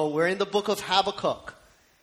we're in the book of Habakkuk.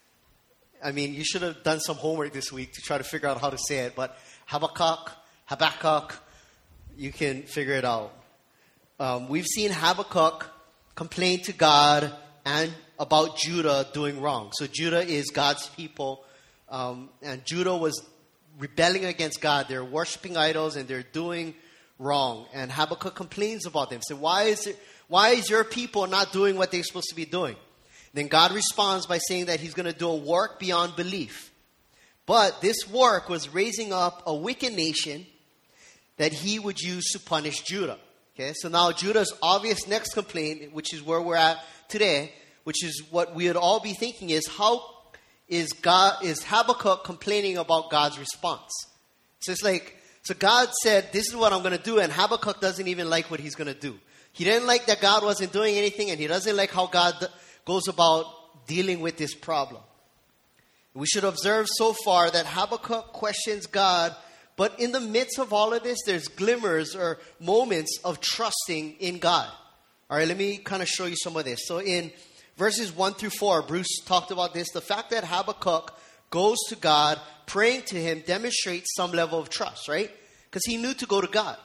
I mean, you should have done some homework this week to try to figure out how to say it. But Habakkuk, you can figure it out. We've seen Habakkuk complain to God and about Judah doing wrong. So Judah is God's people. And Judah was rebelling against God. They're worshiping idols and they're doing wrong. And Habakkuk complains about them. So why is your people not doing what they're supposed to be doing? Then God responds by saying that he's going to do a work beyond belief. But this work was raising up a wicked nation that he would use to punish Judah. Okay, so now Judah's obvious next complaint, which is where we're at today, which is what we would all be thinking is, how is Habakkuk complaining about God's response? So it's like, so God said, this is what I'm going to do, and Habakkuk doesn't even like what he's going to do. He didn't like that God wasn't doing anything, and he doesn't like how God goes about dealing with this problem. We should observe so far that Habakkuk questions God, but in the midst of all of this, there's glimmers or moments of trusting in God. All right, let me kind of show you some of this. So in verses 1 through 4, Bruce talked about this. The fact that Habakkuk goes to God, praying to him, demonstrates some level of trust, right? Because he knew to go to God.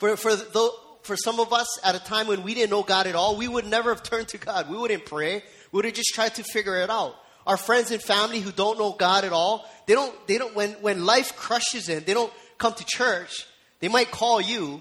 For some of us, at a time when we didn't know God at all, we would never have turned to God. We wouldn't pray. We would have just tried to figure it out. Our friends and family who don't know God at all, they don't. When life crushes in, they don't come to church. They might call you.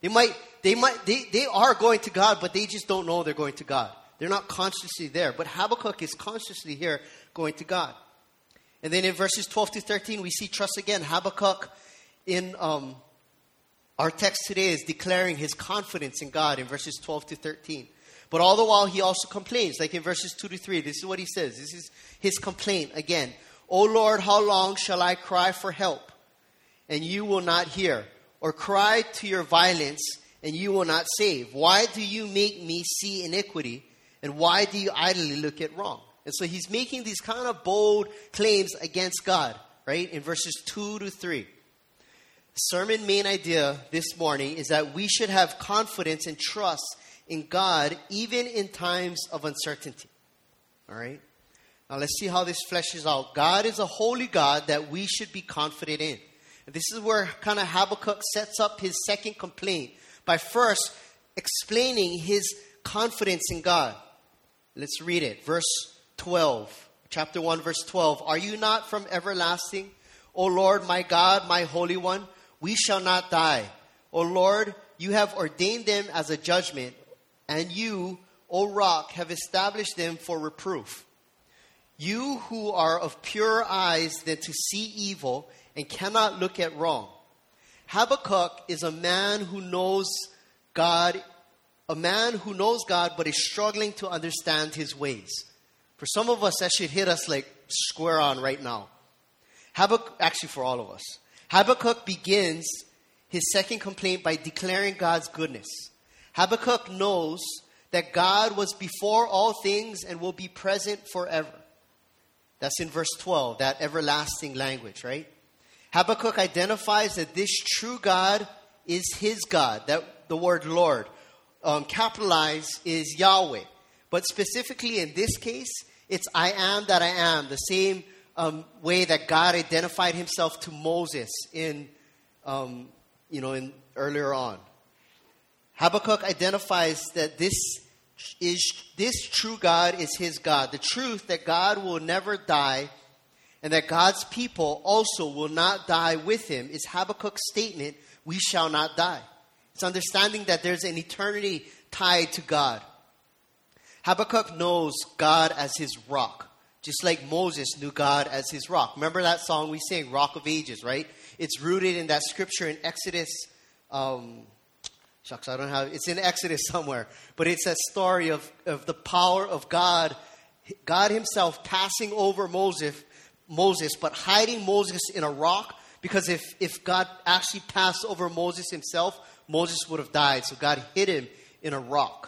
They are going to God, but they just don't know they're going to God. They're not consciously there. But Habakkuk is consciously here going to God. And then in verses 12 to 13, we see trust again. Habakkuk in our text today is declaring his confidence in God in verses 12 to 13. But all the while, he also complains. Like in verses 2 to 3, this is what he says. This is his complaint again. O Lord, how long shall I cry for help, and you will not hear? Or cry to your violence, and you will not save? Why do you make me see iniquity? And why do you idly look at wrong? And so he's making these kind of bold claims against God, right? In verses 2 to 3. Sermon main idea this morning is that we should have confidence and trust in God even in times of uncertainty. All right? Now let's see how this fleshes out. God is a holy God that we should be confident in. And this is where kind of Habakkuk sets up his second complaint by first explaining his confidence in God. Let's read it. Verse 12. Chapter 1, verse 12. Are you not from everlasting, O Lord, my God, my Holy One? We shall not die. O Lord, you have ordained them as a judgment, and you, O Rock, have established them for reproof. You who are of purer eyes than to see evil and cannot look at wrong. Habakkuk is a man who knows God, but is struggling to understand his ways. For some of us, that should hit us like square on right now. Actually, for all of us. Habakkuk begins his second complaint by declaring God's goodness. Habakkuk knows that God was before all things and will be present forever. That's in verse 12, that everlasting language, right? Habakkuk identifies that this true God is his God. That the word Lord, capitalized, is Yahweh. But specifically in this case, it's I am that I am. The same way that God identified himself to Moses in earlier on. Habakkuk identifies that this true God is his God. The truth that God will never die and that God's people also will not die with him is Habakkuk's statement, we shall not die. It's understanding that there's an eternity tied to God. Habakkuk knows God as his rock, just like Moses knew God as his rock. Remember that song we sang, Rock of Ages, right? It's rooted in that scripture in Exodus. It's in Exodus somewhere. But it's a story of the power of God. God himself passing over Moses, but hiding Moses in a rock. Because if God actually passed over Moses himself, Moses would have died. So God hid him in a rock.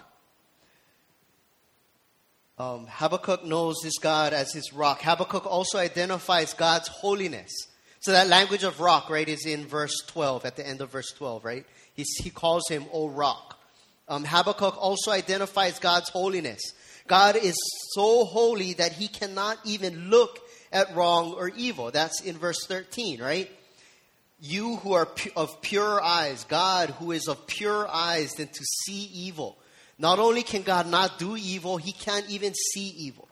Habakkuk knows this God as his rock. Habakkuk also identifies God's holiness. So that language of rock, right, is in verse 12, at the end of verse 12, right? He calls him, O Rock. Habakkuk also identifies God's holiness. God is so holy that he cannot even look at wrong or evil. That's in verse 13, right? You who are of pure eyes, God who is of pure eyes than to see evil. Not only can God not do evil, he can't even see evil.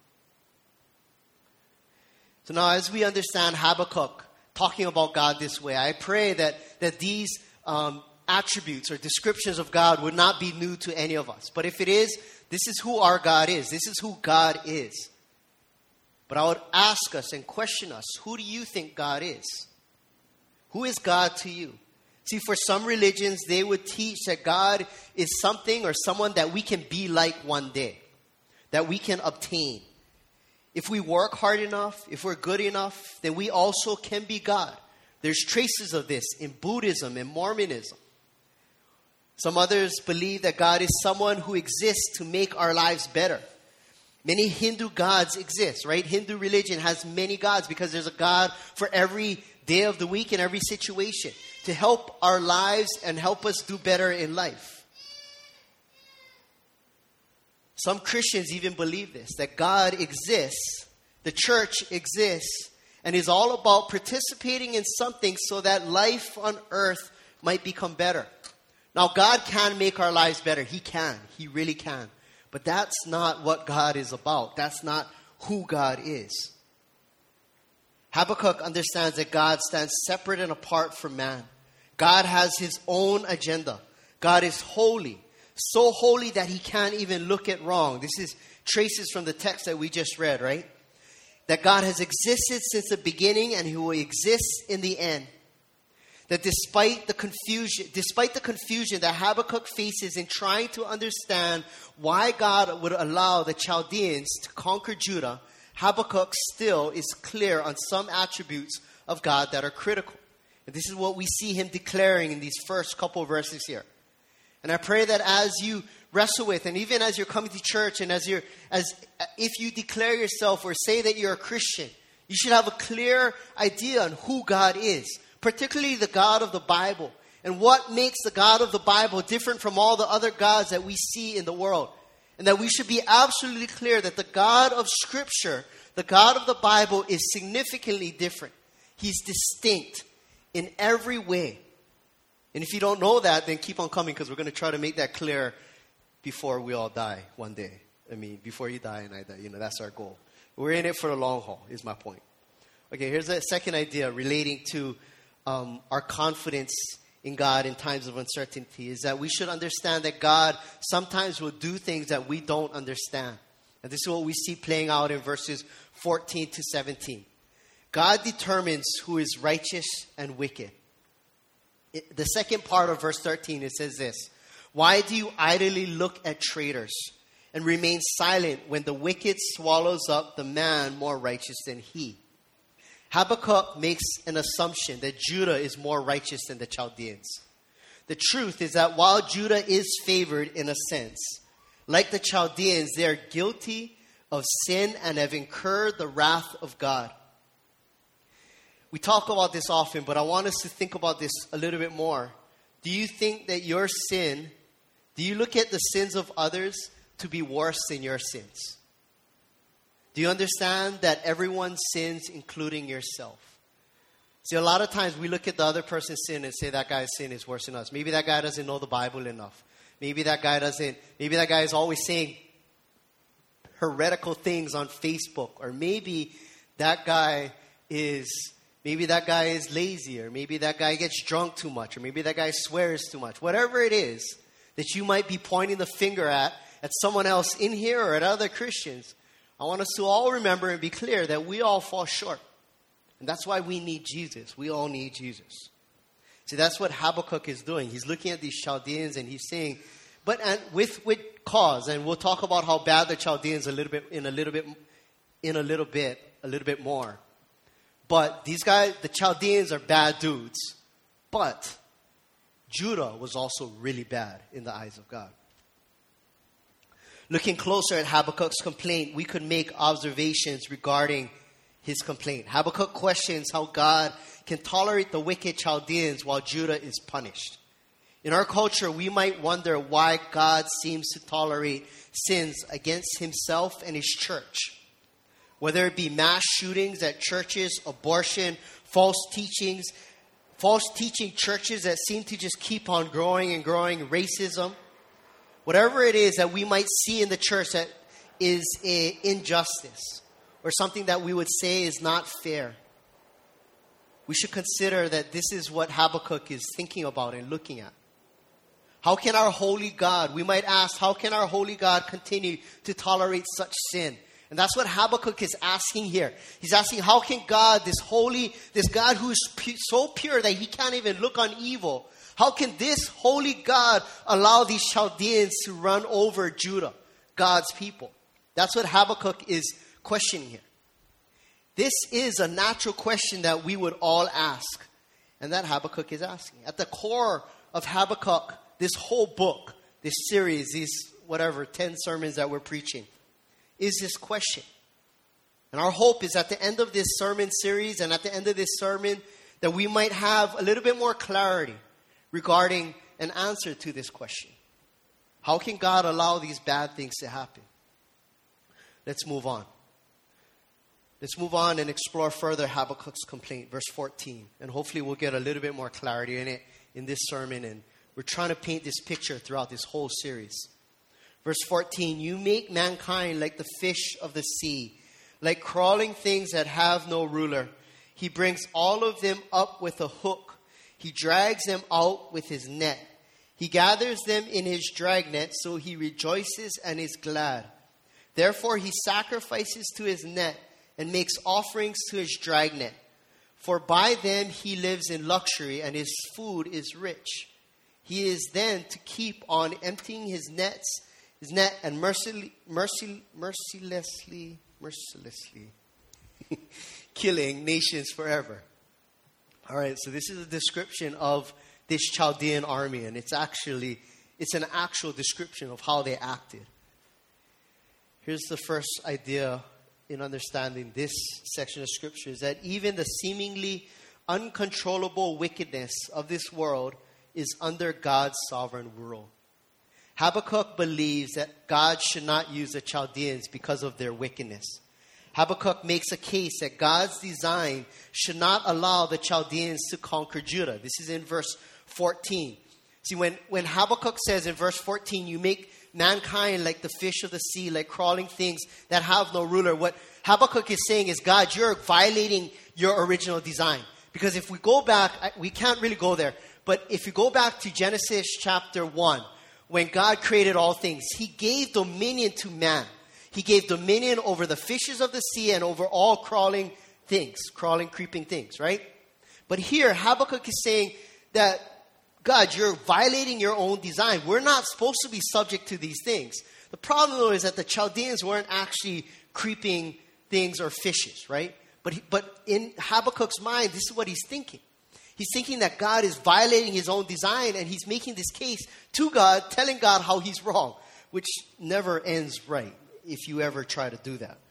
So now as we understand Habakkuk talking about God this way, I pray that these attributes or descriptions of God would not be new to any of us. But if it is, this is who our God is. This is who God is. But I would ask us and question us, who do you think God is? Who is God to you? See, for some religions, they would teach that God is something or someone that we can be like one day, that we can obtain. If we work hard enough, if we're good enough, then we also can be God. There's traces of this in Buddhism and Mormonism. Some others believe that God is someone who exists to make our lives better. Many Hindu gods exist, right? Hindu religion has many gods because there's a God for every day of the week and every situation to help our lives and help us do better in life. Some Christians even believe this, that God exists, the church exists, and is all about participating in something so that life on earth might become better. Now, God can make our lives better. He can. He really can. But that's not what God is about. That's not who God is. Habakkuk understands that God stands separate and apart from man. God has his own agenda. God is holy. So holy that he can't even look at wrong. This is traces from the text that we just read, right? That God has existed since the beginning and he will exist in the end. That despite the confusion that Habakkuk faces in trying to understand why God would allow the Chaldeans to conquer Judah, Habakkuk still is clear on some attributes of God that are critical. And this is what we see him declaring in these first couple of verses here. And I pray that as you wrestle with, and even as you're coming to church, and if you declare yourself or say that you're a Christian, you should have a clear idea on who God is, particularly the God of the Bible, and what makes the God of the Bible different from all the other gods that we see in the world. And that we should be absolutely clear that the God of Scripture, the God of the Bible, is significantly different. He's distinct in every way. And if you don't know that, then keep on coming, because we're going to try to make that clear before we all die one day. I mean, before you die and I die. That's our goal. We're in it for the long haul, is my point. Okay, here's a second idea relating to our confidence in God in times of uncertainty, is that we should understand that God sometimes will do things that we don't understand. And this is what we see playing out in verses 14 to 17. God determines who is righteous and wicked. The second part of verse 13, it says this: why do you idly look at traitors and remain silent when the wicked swallows up the man more righteous than he? Habakkuk makes an assumption that Judah is more righteous than the Chaldeans. The truth is that while Judah is favored in a sense, like the Chaldeans, they are guilty of sin and have incurred the wrath of God. We talk about this often, but I want us to think about this a little bit more. Do you think that your sin, do you look at the sins of others to be worse than your sins? Do you understand that everyone sins, including yourself? See, a lot of times we look at the other person's sin and say that guy's sin is worse than us. Maybe that guy doesn't know the Bible enough.Maybe that guy is always saying heretical things on Facebook. Or maybe that guy is lazy, or maybe that guy gets drunk too much, or maybe that guy swears too much. Whatever it is that you might be pointing the finger at someone else in here or at other Christians, I want us to all remember and be clear that we all fall short. And that's why we need Jesus. We all need Jesus. See, that's what Habakkuk is doing. He's looking at these Chaldeans and he's saying, and with cause, and we'll talk about how bad the Chaldeans a little bit more. But these guys, the Chaldeans, are bad dudes. But Judah was also really bad in the eyes of God. Looking closer at Habakkuk's complaint, we could make observations regarding his complaint. Habakkuk questions how God can tolerate the wicked Chaldeans while Judah is punished. In our culture, we might wonder why God seems to tolerate sins against himself and his church. Whether it be mass shootings at churches, abortion, false teaching churches that seem to just keep on growing and growing, racism. Whatever it is that we might see in the church that is an injustice or something that we would say is not fair. We should consider that this is what Habakkuk is thinking about and looking at. How can our holy God, we might ask, how can our holy God continue to tolerate such sin? And that's what Habakkuk is asking here. He's asking, how can God, this God who is so pure that he can't even look on evil, how can this holy God allow these Chaldeans to run over Judah, God's people? That's what Habakkuk is questioning here. This is a natural question that we would all ask, and that Habakkuk is asking. At the core of Habakkuk, this whole book, this series, these 10 sermons that we're preaching, is this question. And our hope is at the end of this sermon series and at the end of this sermon that we might have a little bit more clarity regarding an answer to this question. How can God allow these bad things to happen? Let's move on. Let's move on and explore further Habakkuk's complaint, verse 14. And hopefully we'll get a little bit more clarity in it in this sermon. And we're trying to paint this picture throughout this whole series. Verse 14, you make mankind like the fish of the sea, like crawling things that have no ruler. He brings all of them up with a hook. He drags them out with his net. He gathers them in his dragnet, so he rejoices and is glad. Therefore he sacrifices to his net and makes offerings to his dragnet. For by them he lives in luxury, and his food is rich. He is then to keep on emptying his net and mercilessly killing nations forever. All right, so this is a description of this Chaldean army, and it's an actual description of how they acted. Here's the first idea in understanding this section of scripture, is that even the seemingly uncontrollable wickedness of this world is under God's sovereign rule. Habakkuk believes that God should not use the Chaldeans because of their wickedness. Habakkuk makes a case that God's design should not allow the Chaldeans to conquer Judah. This is in verse 14. See, when Habakkuk says in verse 14, you make mankind like the fish of the sea, like crawling things that have no ruler. What Habakkuk is saying is, God, you're violating your original design. Because if we go back, we can't really go there, but if you go back to Genesis chapter 1, when God created all things, he gave dominion to man. He gave dominion over the fishes of the sea and over all crawling things, creeping things, right? But here, Habakkuk is saying that, God, you're violating your own design. We're not supposed to be subject to these things. The problem, though, is that the Chaldeans weren't actually creeping things or fishes, right? But in Habakkuk's mind, this is what he's thinking. He's thinking that God is violating his own design, and he's making this case to God, telling God how he's wrong, which never ends right if you ever try to do that.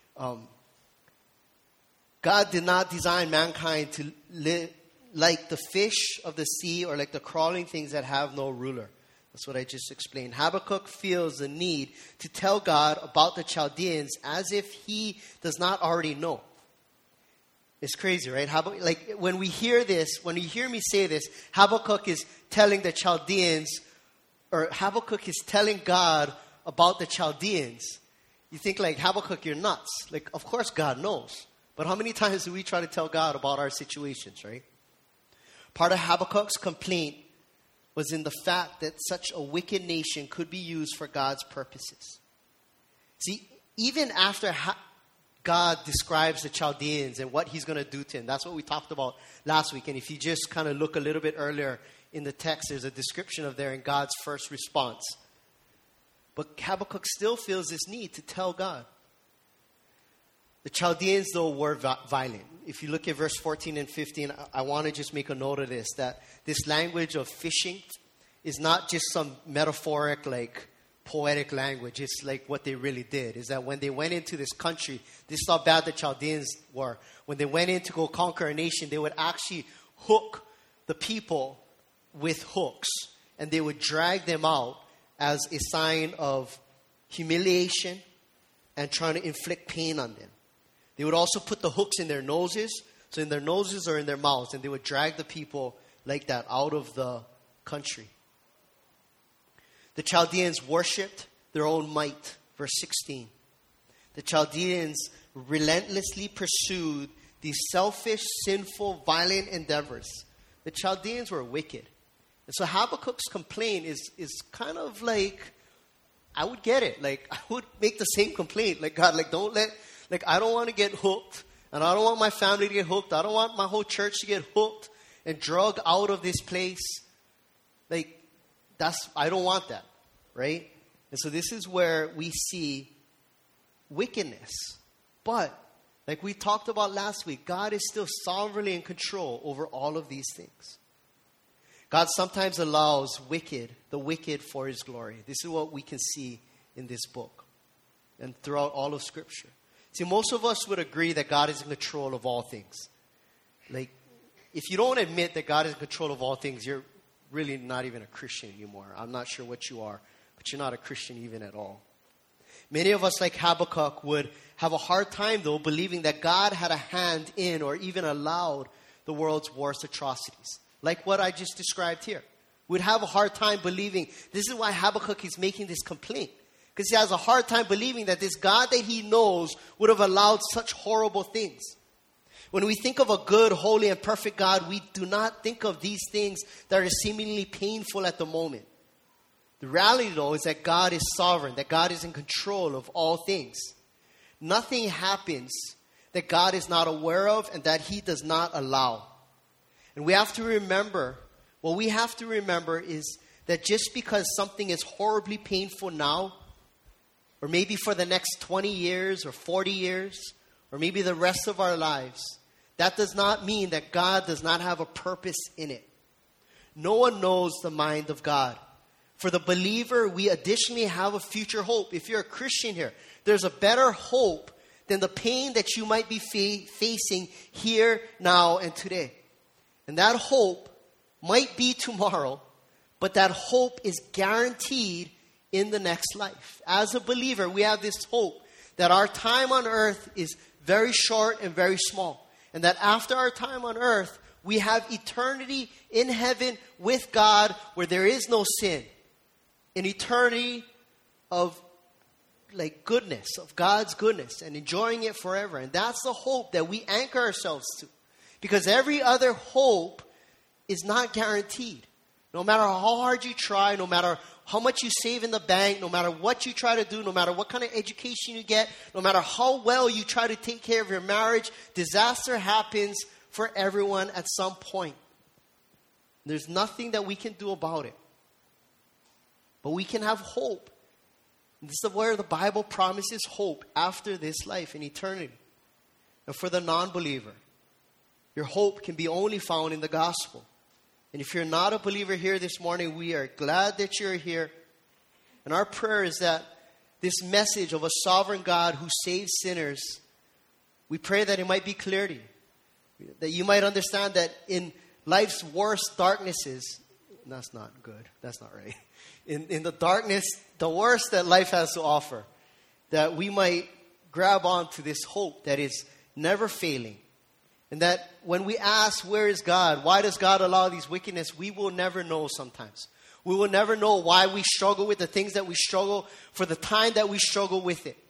God did not design mankind to live like the fish of the sea or like the crawling things that have no ruler. That's what I just explained. Habakkuk feels the need to tell God about the Chaldeans as if he does not already know. It's crazy, right? Like when we hear this, when you hear me say this, Habakkuk is telling the Chaldeans, or Habakkuk is telling God about the Chaldeans. You think like, Habakkuk, you're nuts. Like, of course God knows. But how many times do we try to tell God about our situations, right? Part of Habakkuk's complaint was in the fact that such a wicked nation could be used for God's purposes. See, even after God describes the Chaldeans and what he's going to do to them, that's what we talked about last week. And if you just kind of look a little bit earlier in the text, there's a description of there in God's first response. But Habakkuk still feels this need to tell God. The Chaldeans, though, were violent. If you look at verse 14 and 15, I want to just make a note of this, that this language of fishing is not just some metaphoric, like, poetic language. It's like what they really did, is that when they went into this country, this is how bad the Chaldeans were. When they went in to go conquer a nation, they would actually hook the people with hooks. and they would drag them out as a sign of humiliation and trying to inflict pain on them. They would also put the hooks in their noses, so in their noses or in their mouths, and they would drag the people like that out of the country. The Chaldeans worshipped their own might. Verse 16. The Chaldeans relentlessly pursued these selfish, sinful, violent endeavors. The Chaldeans were wicked. And so Habakkuk's complaint is kind of like, I would get it. Like, I would make the same complaint. Like, God, like, I don't want to get hooked. And I don't want my family to get hooked. I don't want my whole church to get hooked and drugged out of this place. Like, I don't want that. Right? And so this is where we see wickedness. But, like we talked about last week, God is still sovereignly in control over all of these things. God sometimes allows the wicked for his glory. This is what we can see in this book and throughout all of Scripture. See, most of us would agree that God is in control of all things. Like, if you don't admit that God is in control of all things, you're really not even a Christian anymore. I'm not sure what you are, but you're not a Christian even at all. Many of us, like Habakkuk, would have a hard time, though, believing that God had a hand in or even allowed the world's worst atrocities. Like what I just described here. We'd have a hard time believing. This is why Habakkuk is making this complaint. Because he has a hard time believing that this God that he knows would have allowed such horrible things. When we think of a good, holy, and perfect God, we do not think of these things that are seemingly painful at the moment. The reality, though, is that God is sovereign, that God is in control of all things. Nothing happens that God is not aware of and that he does not allow. And we have to remember, what we have to remember is that just because something is horribly painful now, or maybe for the next 20 years or 40 years, or maybe the rest of our lives, that does not mean that God does not have a purpose in it. No one knows the mind of God. For the believer, we additionally have a future hope. If you're a Christian here, there's a better hope than the pain that you might be facing here, now, and today. And that hope might be tomorrow, but that hope is guaranteed in the next life. As a believer, we have this hope that our time on earth is very short and very small. And that after our time on earth, we have eternity in heaven with God where there is no sin. An eternity of like goodness, of God's goodness, and enjoying it forever. And that's the hope that we anchor ourselves to. Because every other hope is not guaranteed. No matter how hard you try, no matter how much you save in the bank, no matter what you try to do, no matter what kind of education you get, no matter how well you try to take care of your marriage, disaster happens for everyone at some point. There's nothing that we can do about it. But we can have hope. This is where the Bible promises hope after this life in eternity. And for the non-believer, your hope can be only found in the gospel. And if you're not a believer here this morning, we are glad that you're here. And our prayer is that this message of a sovereign God who saves sinners, we pray that it might be clear to you. That you might understand that in life's worst darknesses, that's not good, that's not right. In the darkness, the worst that life has to offer, that we might grab onto this hope that is never failing. And that when we ask, where is God? Why does God allow these wickedness? We will never know sometimes. We will never know why we struggle with the things that we struggle for the time that we struggle with it.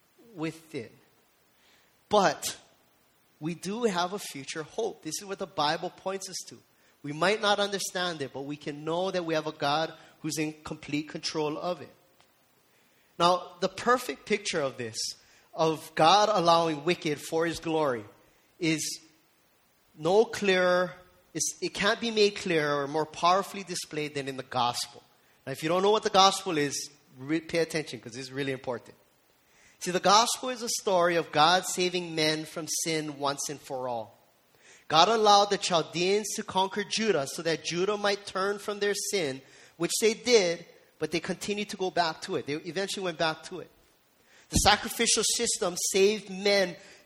But we do have a future hope. This is what the Bible points us to. We might not understand it, but we can know that we have a God who's in complete control of it. Now, the perfect picture of this, of God allowing wicked for his glory, is no clearer, it can't be made clearer or more powerfully displayed than in the gospel. Now, if you don't know what the gospel is, pay attention because it's really important. See, the gospel is a story of God saving men from sin once and for all. God allowed the Chaldeans to conquer Judah so that Judah might turn from their sin, which they did, but they continued to go back to it. They eventually went back to it. The sacrificial system saved men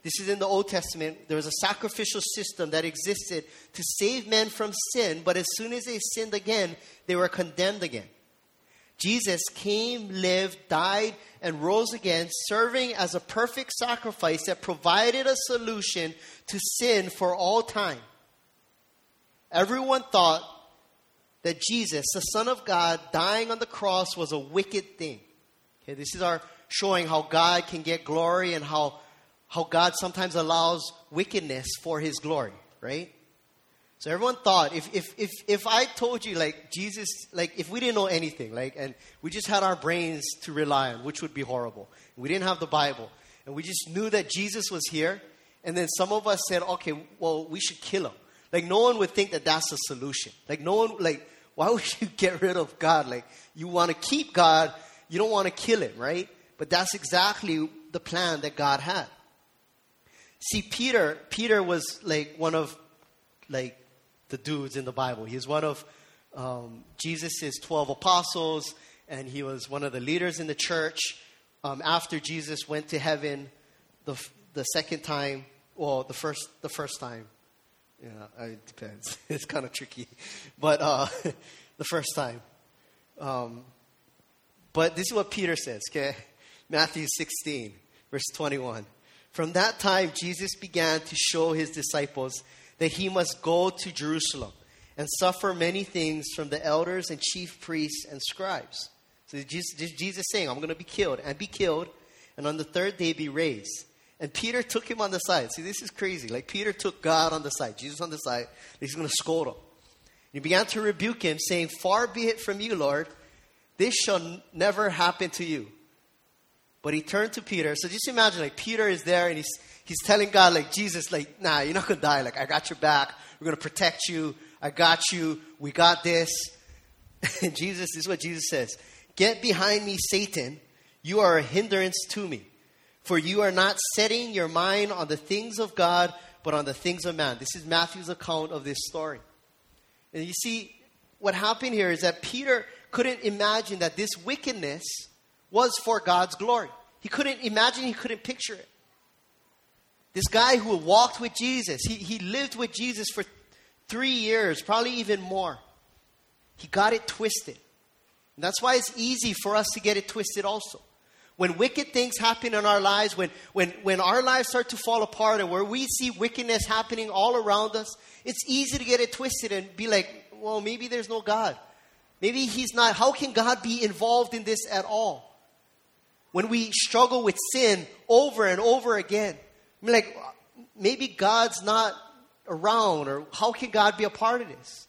This is in the Old Testament. There was a sacrificial system that existed to save men from sin, but as soon as they sinned again, they were condemned again. Jesus came, lived, died, and rose again, serving as a perfect sacrifice that provided a solution to sin for all time. Everyone thought that Jesus, the Son of God, dying on the cross was a wicked thing. Okay, this is our showing how God can get glory and how God sometimes allows wickedness for His glory, right? So everyone thought, if I told you, like, Jesus, like, if we didn't know anything, like, and we just had our brains to rely on, which would be horrible. We didn't have the Bible, and we just knew that Jesus was here, and then some of us said, okay, well, we should kill Him. Like, no one would think that that's a solution. Like, no one, like, why would you get rid of God? Like, you want to keep God, you don't want to kill Him, right? But that's exactly the plan that God had. See, Peter was, like, one of, like, the dudes in the Bible. He was one of Jesus' 12 apostles, and he was one of the leaders in the church. After Jesus went to heaven the second time, well, the first time. Yeah, it depends. It's kind of tricky. But the first time. But this is what Peter says, okay? Matthew 16, verse 21. From that time, Jesus began to show His disciples that He must go to Jerusalem and suffer many things from the elders and chief priests and scribes. So Jesus saying, I'm going to be killed, and on the third day be raised. And Peter took Him on the side. See, this is crazy. Like, Peter took God on the side, Jesus on the side. He's going to scold Him. He began to rebuke Him, saying, far be it from you, Lord. This shall never happen to you. But He turned to Peter. So just imagine, like, Peter is there, and he's telling God, like, Jesus, like, nah, you're not going to die. Like, I got your back. We're going to protect you. I got you. We got this. And this is what Jesus says. Get behind me, Satan. You are a hindrance to me. For you are not setting your mind on the things of God, but on the things of man. This is Matthew's account of this story. And you see, what happened here is that Peter couldn't imagine that this wickedness was for God's glory. He couldn't imagine, he couldn't picture it. This guy who walked with Jesus, he lived with Jesus for 3 years, probably even more. He got it twisted. And that's why it's easy for us to get it twisted also. When wicked things happen in our lives, when our lives start to fall apart and where we see wickedness happening all around us, it's easy to get it twisted and be like, well, maybe there's no God. Maybe He's not. How can God be involved in this at all? When we struggle with sin over and over again, I mean, like, maybe God's not around, or how can God be a part of this?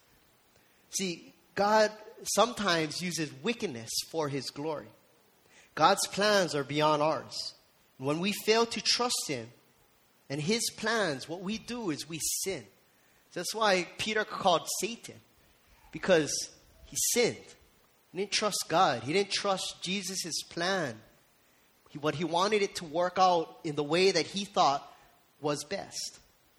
See, God sometimes uses wickedness for His glory. God's plans are beyond ours. When we fail to trust Him and His plans, what we do is we sin. That's why Peter called Satan, because he sinned. He didn't trust God. He didn't trust Jesus' plan. But he wanted it to work out in the way that he thought was best.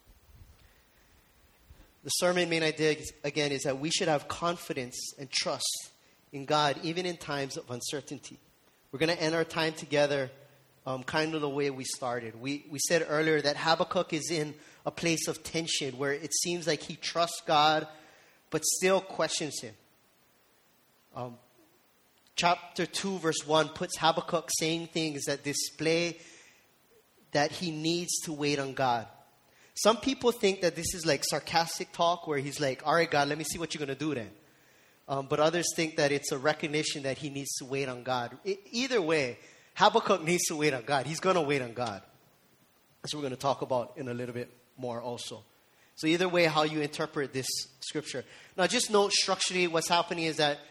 The sermon main idea, again, is that we should have confidence and trust in God, even in times of uncertainty. We're going to end our time together kind of the way we started. We said earlier that Habakkuk is in a place of tension where it seems like he trusts God, but still questions Him. Chapter 2, verse 1 puts Habakkuk saying things that display that he needs to wait on God. Some people think that this is like sarcastic talk where he's like, all right, God, let me see what you're going to do then. But others think that it's a recognition that he needs to wait on God. Either way, Habakkuk needs to wait on God. He's going to wait on God. That's what we're going to talk about in a little bit more also. So either way, how you interpret this scripture. Now, just note structurally what's happening is that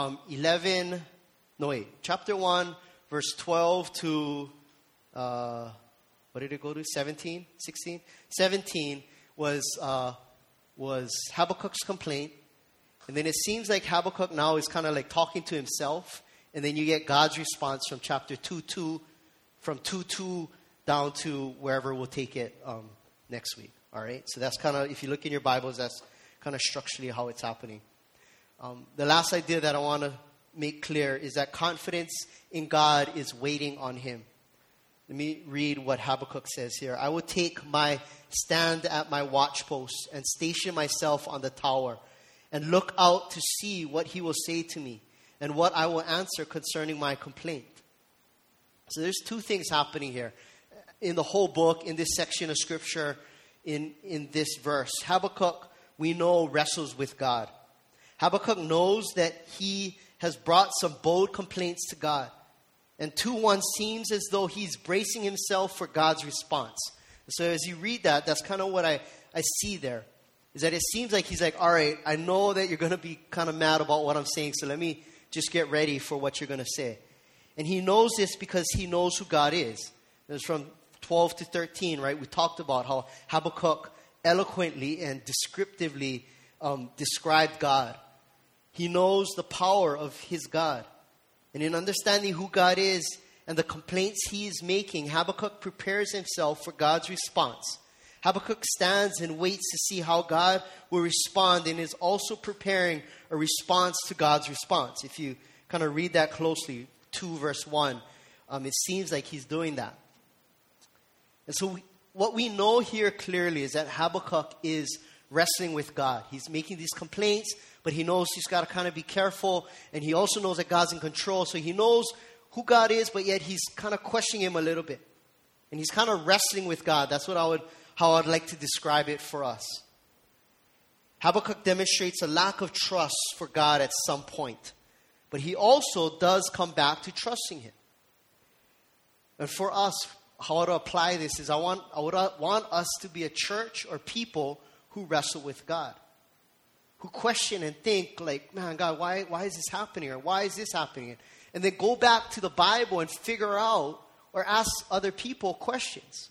chapter 1, verse 12 to, what did it go to? 17? 16? 17 was Habakkuk's complaint. And then it seems like Habakkuk now is kind of like talking to himself. And then you get God's response from chapter 2:2, from 2:2 down to wherever we'll take it next week. All right? So that's kind of, if you look in your Bibles, that's kind of structurally how it's happening. The last idea that I want to make clear is that confidence in God is waiting on Him. Let me read what Habakkuk says here. I will take my stand at my watchpost and station myself on the tower and look out to see what he will say to me and what I will answer concerning my complaint. So there's two things happening here in the whole book, in this section of scripture, in this verse. Habakkuk, we know, wrestles with God. Habakkuk knows that he has brought some bold complaints to God. And 2:1 seems as though he's bracing himself for God's response. So as you read that, that's kind of what I see there. Is that it seems like he's like, all right, I know that you're going to be kind of mad about what I'm saying, so let me just get ready for what you're going to say. And he knows this because he knows who God is. It's from 12 to 13, right? We talked about how Habakkuk eloquently and descriptively described God. He knows the power of his God. And in understanding who God is and the complaints he is making, Habakkuk prepares himself for God's response. Habakkuk stands and waits to see how God will respond and is also preparing a response to God's response. If you kind of read that closely, 2 verse 1, it seems like he's doing that. And so what we know here clearly is that Habakkuk is wrestling with God. He's making these complaints, but he knows he's got to kind of be careful. And he also knows that God's in control. So he knows who God is, but yet he's kind of questioning him a little bit. And he's kind of wrestling with God. That's what how I'd like to describe it for us. Habakkuk demonstrates a lack of trust for God at some point. But he also does come back to trusting him. And for us, how to apply this is I would want us to be a church or people who wrestle with God. Who question and think like, man, God, why is this happening? Or why is this happening? And then go back to the Bible and figure out or ask other people questions.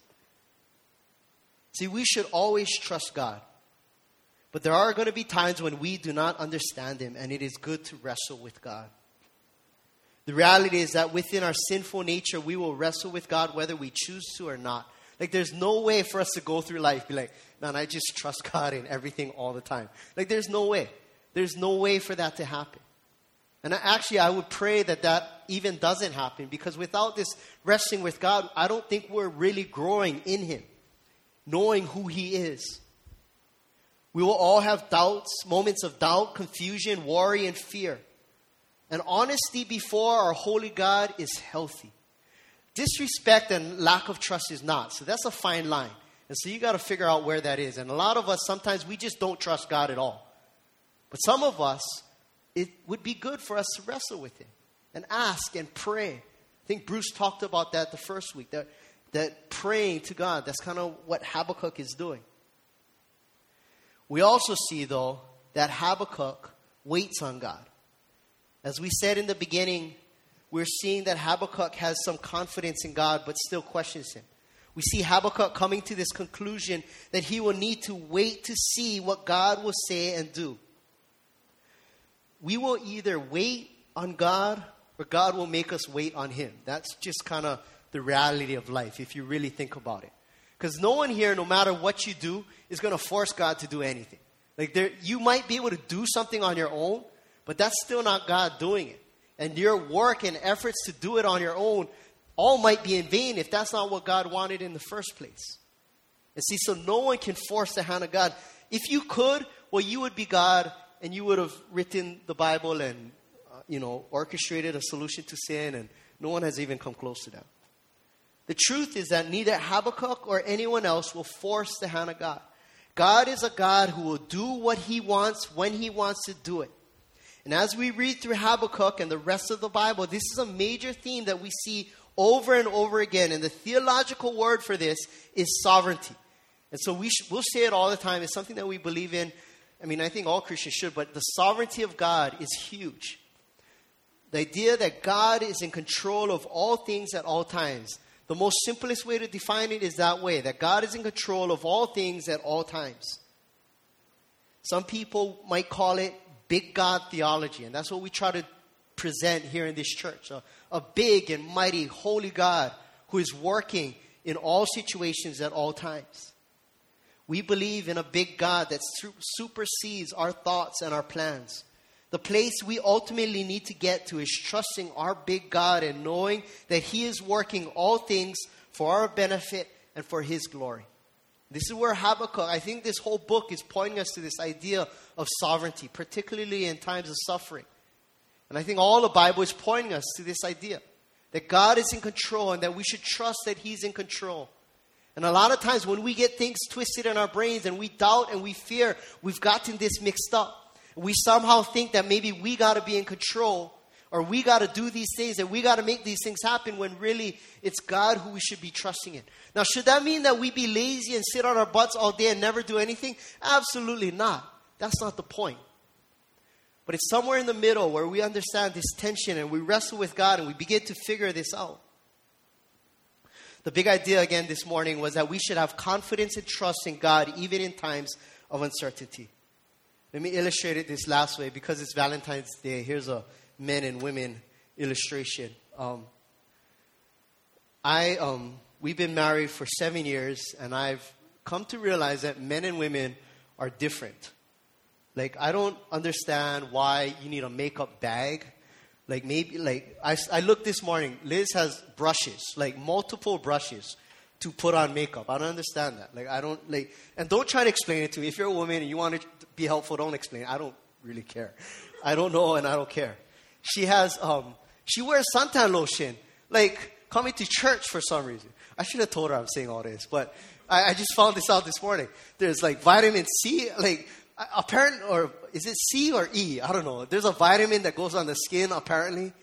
See, we should always trust God. But there are going to be times when we do not understand him, and it is good to wrestle with God. The reality is that within our sinful nature, we will wrestle with God whether we choose to or not. Like, there's no way for us to go through life be like, man, I just trust God in everything all the time. Like, there's no way. There's no way for that to happen. And I would pray that even doesn't happen, because without this wrestling with God, I don't think we're really growing in him, knowing who he is. We will all have doubts, moments of doubt, confusion, worry, and fear. And honesty before our holy God is healthy. Disrespect and lack of trust is not. So that's a fine line. And so you got to figure out where that is. And a lot of us, sometimes we just don't trust God at all. But some of us, it would be good for us to wrestle with him and ask and pray. I think Bruce talked about that the first week, that praying to God, that's kind of what Habakkuk is doing. We also see, though, that Habakkuk waits on God. As we said in the beginning, we're seeing that Habakkuk has some confidence in God, but still questions him. We see Habakkuk coming to this conclusion that he will need to wait to see what God will say and do. We will either wait on God or God will make us wait on him. That's just kind of the reality of life, if you really think about it. Because no one here, no matter what you do, is going to force God to do anything. Like, you might be able to do something on your own, but that's still not God doing it. And your work and efforts to do it on your own all might be in vain if that's not what God wanted in the first place. And see, so no one can force the hand of God. If you could, well, you would be God and you would have written the Bible and, orchestrated a solution to sin, and no one has even come close to that. The truth is that neither Habakkuk or anyone else will force the hand of God. God is a God who will do what he wants when he wants to do it. And as we read through Habakkuk and the rest of the Bible, this is a major theme that we see over and over again. And the theological word for this is sovereignty. And so we'll say it all the time. It's something that we believe in. I mean, I think all Christians should, but the sovereignty of God is huge. The idea that God is in control of all things at all times. The most simplest way to define it is that way, that God is in control of all things at all times. Some people might call it big God theology, and that's what we try to present here in this church. A big and mighty holy God who is working in all situations at all times. We believe in a big God that supersedes our thoughts and our plans. The place we ultimately need to get to is trusting our big God and knowing that he is working all things for our benefit and for His glory. This is where Habakkuk, I think this whole book is pointing us to this idea of sovereignty, particularly in times of suffering. And I think all the Bible is pointing us to this idea that God is in control and that we should trust that He's in control. And a lot of times when we get things twisted in our brains and we doubt and we fear, we've gotten this mixed up. We somehow think that maybe we got to be in control, or we got to do these things and we got to make these things happen, when really it's God who we should be trusting in. Now, should that mean that we be lazy and sit on our butts all day and never do anything? Absolutely not. That's not the point. But it's somewhere in the middle where we understand this tension and we wrestle with God and we begin to figure this out. The big idea again this morning was that we should have confidence and trust in God even in times of uncertainty. Let me illustrate it this last way. Because it's Valentine's Day, here's a men and women illustration. We've been married for 7 years, and I've come to realize that men and women are different. Like, I don't understand why you need a makeup bag. Like, maybe, like, I looked this morning. Liz has brushes, like multiple brushes to put on makeup. I don't understand that. Like, I don't, like, and don't try to explain it to me. If you're a woman and you want to be helpful, don't explain it. I don't really care. I don't know, and I don't care. She has, she wears suntan lotion, like, coming to church for some reason. I should have told her I'm saying all this, but I just found this out this morning. There's, like, vitamin C, like, apparently, or is it C or E? I don't know. There's a vitamin that goes on the skin, apparently.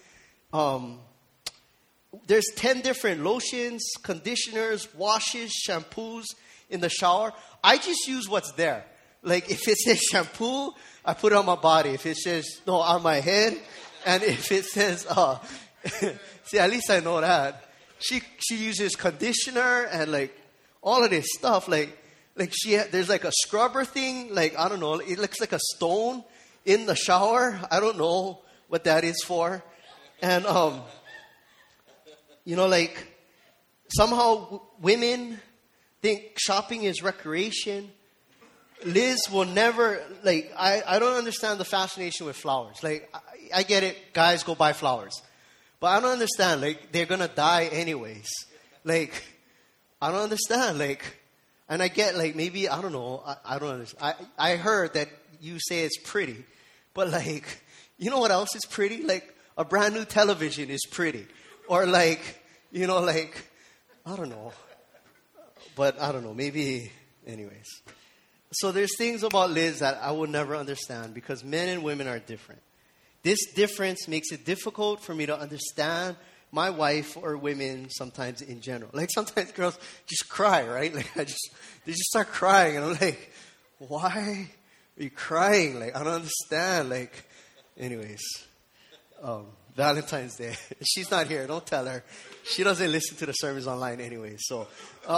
There's 10 different lotions, conditioners, washes, shampoos in the shower. I just use what's there. Like, if it says shampoo, I put it on my body. If it says, no, on my head. And if it says, see, at least I know that. She uses conditioner and, like, all of this stuff. Like there's like a scrubber thing. Like, I don't know. It looks like a stone in the shower. I don't know what that is for. And, you know, like, somehow women think shopping is recreation. Liz will never, like, I don't understand the fascination with flowers. Like, I get it. Guys go buy flowers. But I don't understand. Like, they're going to die anyways. Like, I don't understand. Like, and I get, like, maybe, I don't know. I don't understand. I heard that you say it's pretty. But, like, you know what else is pretty? Like, a brand new television is pretty. Or, like, you know, like, I don't know. But I don't know. Maybe, anyways. So there's things about Liz that I will never understand because men and women are different. This difference makes it difficult for me to understand my wife or women sometimes in general. Like, sometimes girls just cry, right? Like, they just start crying. And I'm like, why are you crying? Like, I don't understand. Like, anyways, Valentine's Day. She's not here. Don't tell her. She doesn't listen to the sermons online anyway. So,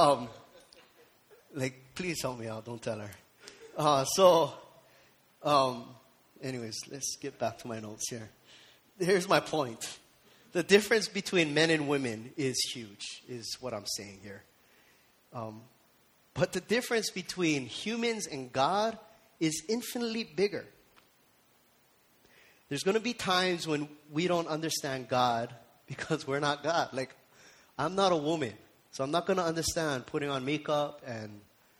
like, please help me out. Don't tell her. Anyways, let's get back to my notes here. Here's my point. The difference between men and women is huge, is what I'm saying here. But the difference between humans and God is infinitely bigger. There's going to be times when we don't understand God because we're not God. Like, I'm not a woman, so I'm not going to understand putting on makeup and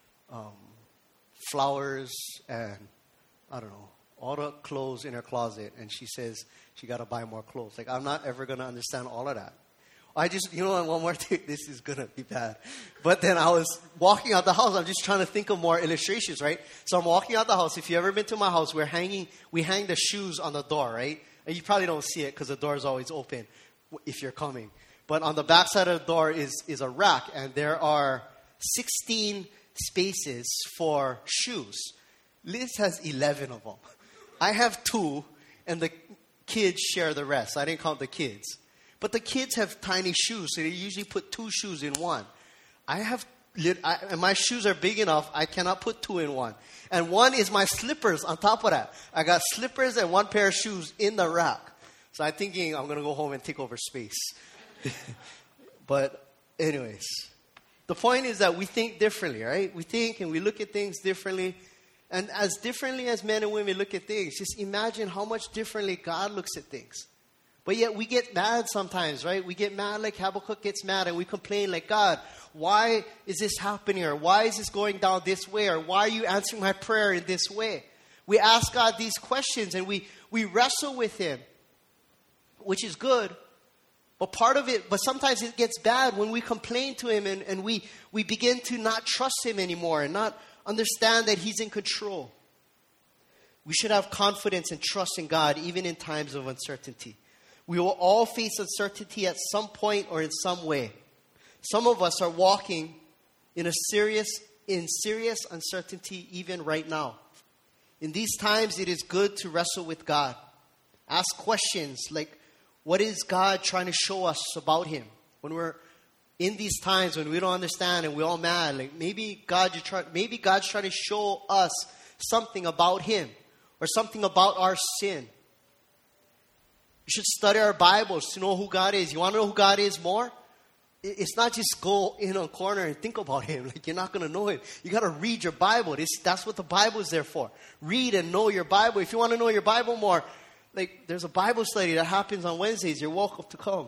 flowers and, I don't know, all the clothes in her closet, and she says she got to buy more clothes. Like, I'm not ever going to understand all of that. I just, you know, one more thing, this is going to be bad. But then I was walking out the house. I'm just trying to think of more illustrations, right? So I'm walking out the house. If you've ever been to my house, we hang the shoes on the door, right? And you probably don't see it because the door is always open if you're coming. But on the back side of the door is a rack, and there are 16 spaces for shoes. Liz has 11 of them. I have 2, and the kids share the rest. I didn't count the kids. But the kids have tiny shoes, so they usually put 2 shoes in one. And my shoes are big enough, I cannot put 2 in one. And one is my slippers on top of that. I got slippers and 1 pair of shoes in the rack. So I'm thinking I'm going to go home and take over space. But anyways, the point is that we think differently, right? We think and we look at things differently. And as differently as men and women look at things, just imagine how much differently God looks at things. But yet we get mad sometimes, right? We get mad like Habakkuk gets mad, and we complain like, God, why is this happening? Or why is this going down this way? Or why are you answering my prayer in this way? We ask God these questions, and we wrestle with Him, which is good. But sometimes it gets bad when we complain to Him and we begin to not trust Him anymore and not understand that He's in control. We should have confidence and trust in God even in times of uncertainty. We will all face uncertainty at some point or in some way. Some of us are walking in serious uncertainty even right now. In these times, it is good to wrestle with God. Ask questions like, what is God trying to show us about Him? When we're in these times when we don't understand and we're all mad, like maybe God's trying to show us something about Him or something about our sin. You should study our Bibles to know who God is. You want to know who God is more? It's not just go in a corner and think about Him. Like, you're not going to know Him. You got to read your Bible. That's what the Bible is there for. Read and know your Bible. If you want to know your Bible more, like, there's a Bible study that happens on Wednesdays. You're welcome to come.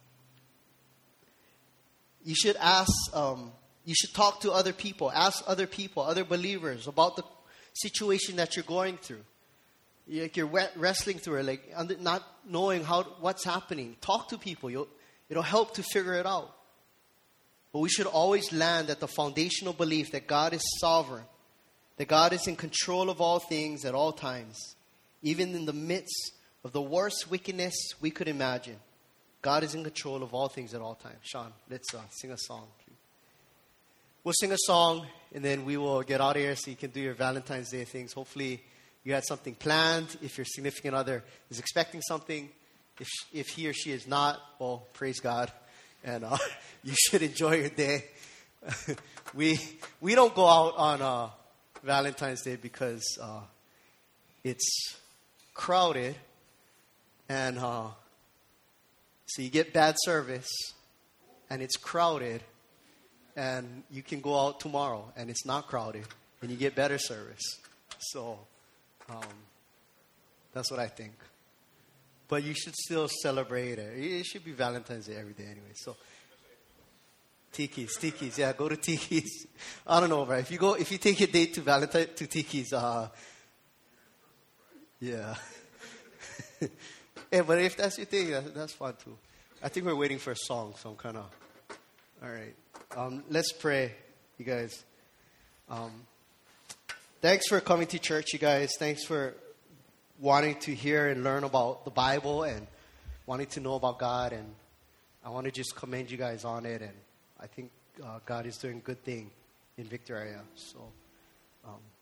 You should you should talk to other people. Ask other people, other believers about the situation that you're going through. Like, you're wrestling through it, like not knowing what's happening. Talk to people. It'll help to figure it out. But we should always land at the foundational belief that God is sovereign, that God is in control of all things at all times. Even in the midst of the worst wickedness we could imagine, God is in control of all things at all times. Sean, let's sing a song. We'll sing a song, and then we will get out of here so you can do your Valentine's Day things. Hopefully you had something planned. If your significant other is expecting something, if he or she is not, well, praise God. And you should enjoy your day. We don't go out on Valentine's Day because it's crowded. And so you get bad service. And it's crowded. And you can go out tomorrow. And it's not crowded. And you get better service. So that's what I think. But you should still celebrate it. It should be Valentine's Day every day anyway. So Tiki's. Yeah, go to Tiki's. I don't know, right? If you take your date to Tiki's, yeah. Yeah, but if that's your thing, that's fun too. I think we're waiting for a song, so I'm kind of all right. Let's pray, you guys. Thanks for coming to church, you guys. Thanks for wanting to hear and learn about the Bible and wanting to know about God. And I want to just commend you guys on it. And I think God is doing a good thing in Victor area. So